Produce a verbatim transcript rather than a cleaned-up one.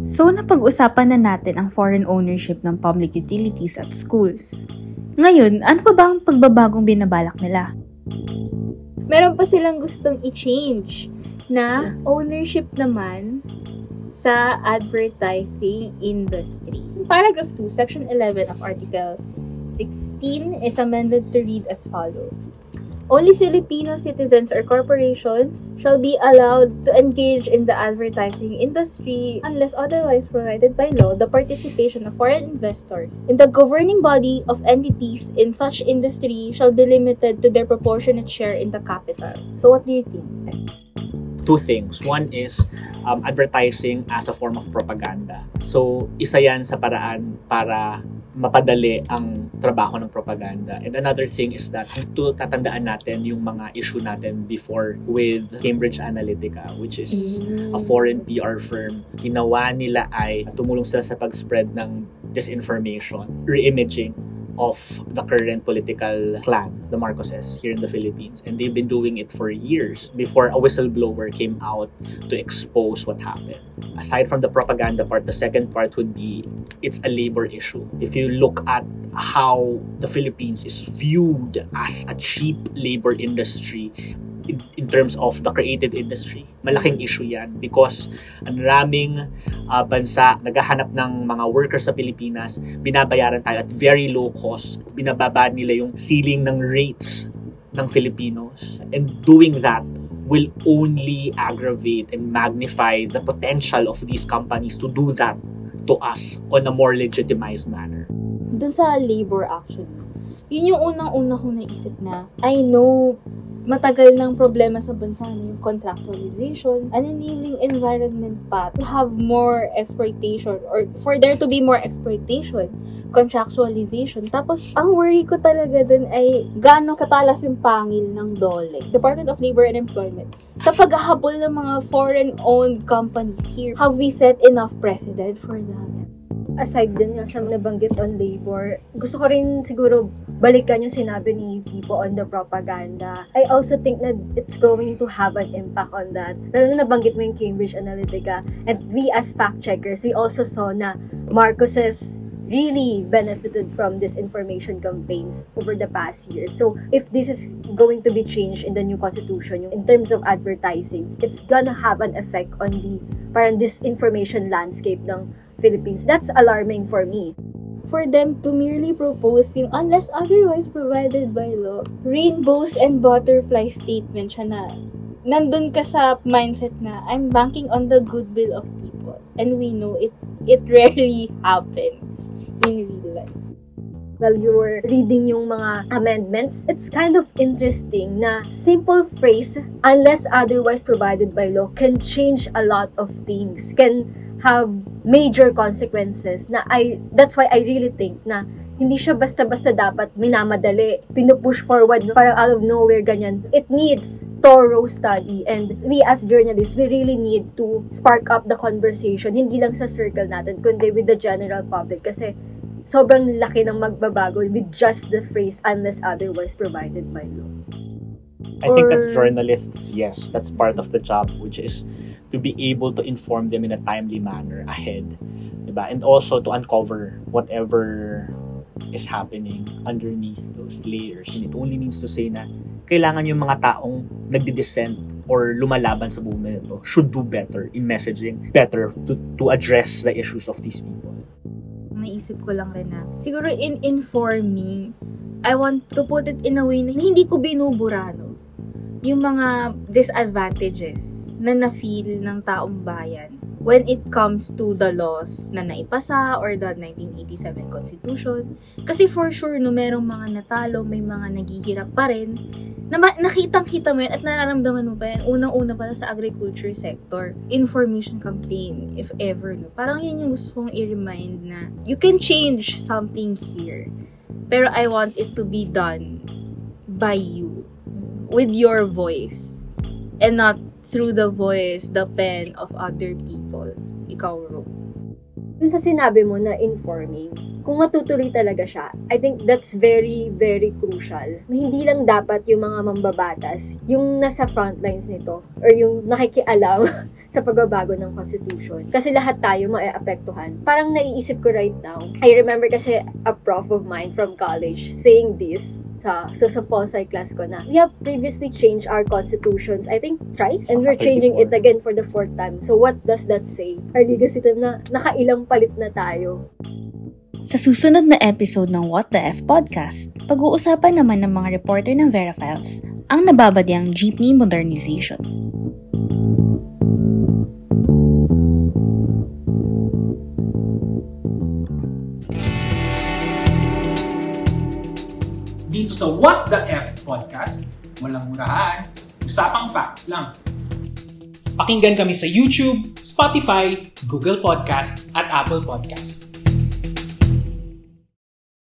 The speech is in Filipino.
So napag-usapan na natin ang foreign ownership ng public utilities at schools. Ngayon, ano pa ba ang pagbabagong binabalak nila? Meron pa silang gustong i-change na ownership naman sa advertising industry. Paragraph two, Section eleven of Article sixteen is amended to read as follows. Only Filipino citizens or corporations shall be allowed to engage in the advertising industry unless otherwise provided by law. The participation of foreign investors in the governing body of entities in such industry shall be limited to their proportionate share in the capital. So what do you think? Two things. One is um, advertising as a form of propaganda. So, isa yan sa paraan para mapadali ang trabaho ng propaganda. And another thing is that to tatandaan natin yung mga issue natin before with Cambridge Analytica, which is a foreign P R firm. Ginawa nila ay tumulong sila sa pag-spread ng disinformation, re-imaging of the current political clan, the Marcoses, here in the Philippines. And they've been doing it for years before a whistleblower came out to expose what happened. Aside from the propaganda part, the second part would be it's a labor issue. If you look at how the Philippines is viewed as a cheap labor industry, In, in terms of the creative industry, malaking issue yan because ang raming uh, bansa naghahanap ng mga workers sa Pilipinas, binabayaran tayo at very low cost, binababa nila yung ceiling ng rates ng Filipinos, and doing that will only aggravate and magnify the potential of these companies to do that to us on a more legitimized manner. Dun sa labor actually, yun yung unang-una kong naisip na I know matagal ng problema sa bansa na yung contractualization, an enabling environment pa to have more exploitation or for there to be more exploitation, contractualization. Tapos, ang worry ko talaga dun ay gaano katalas yung pangil ng D O L E, Department of Labor and Employment, sa paghahabol ng mga foreign-owned companies here. Have we set enough precedent for that? Aside dun nga sa nabanggit on labor, gusto ko rin siguro balikan yung sinabi ni Pipo on the propaganda. I also think that it's going to have an impact on that. Lalo na nabanggit mo yung Cambridge Analytica. And we as fact-checkers, we also saw na Marcoses really benefited from disinformation campaigns over the past years. So, if this is going to be changed in the new constitution, in terms of advertising, it's gonna have an effect on the parang disinformation landscape ng Philippines. That's alarming for me. For them to merely propose yung unless otherwise provided by law, rainbows and butterflies statement siya na nandun ka sa mindset na I'm banking on the goodwill of people. And we know it it rarely happens in real life. While you were reading yung mga amendments, it's kind of interesting na simple phrase, unless otherwise provided by law, can change a lot of things, can have major consequences na I that's why I really think na hindi siya basta-basta dapat minamadali, pinupush forward parang out of nowhere ganyan. It needs thorough study, and we as journalists, we really need to spark up the conversation, hindi lang sa circle natin kundi with the general public, kasi sobrang laki ng magbabago with just the phrase unless otherwise provided by law. I think as journalists, yes, that's part of the job, which is to be able to inform them in a timely manner ahead, diba? And also to uncover whatever is happening underneath those layers. And it only means to say na kailangan yung mga taong nagdi-dissent or lumalaban sa movement ito should do better in messaging, better to, to address the issues of these people. Naisip ko lang rin na siguro in informing, I want to put it in a way na hindi ko binubura, no? Yung mga disadvantages na na-feel ng taong bayan when it comes to the laws na naipasa or the nineteen eighty-seven Constitution. Kasi for sure, no, merong mga natalo, may mga naghihirap pa rin, na ma- nakitang-kita mo yan at nararamdaman mo pa yan, unang-una pala sa agriculture sector. Information campaign, if ever, no. Parang yun yung gusto kong i-remind na you can change something here, pero I want it to be done by you, with your voice, and not through the voice, the pen of other people. Ikaw, Ro. Dun sa sinabi mo na informing, kung matutuloy talaga siya, I think that's very, very crucial. Hindi lang dapat yung mga mambabatas, yung nasa frontlines nito, or yung nakikialam sa pagbabago ng Constitution. Kasi lahat tayo maaapektuhan. Parang naiisip ko right now, I remember kasi a prof of mine from college saying this, sa so sa pol sci class ko na, we have previously changed our constitutions, I think, thrice, and we're changing it again for the fourth time. So what does that say? Our legal system na nakailang palit na tayo. Sa susunod na episode ng What the F Podcast, pag-uusapan naman ng mga reporter ng Verifiles ang nababadyang jeepney modernization. Dito sa What the F Podcast, walang murahan, usapang facts lang. Pakinggan kami sa YouTube, Spotify, Google Podcast at Apple Podcast.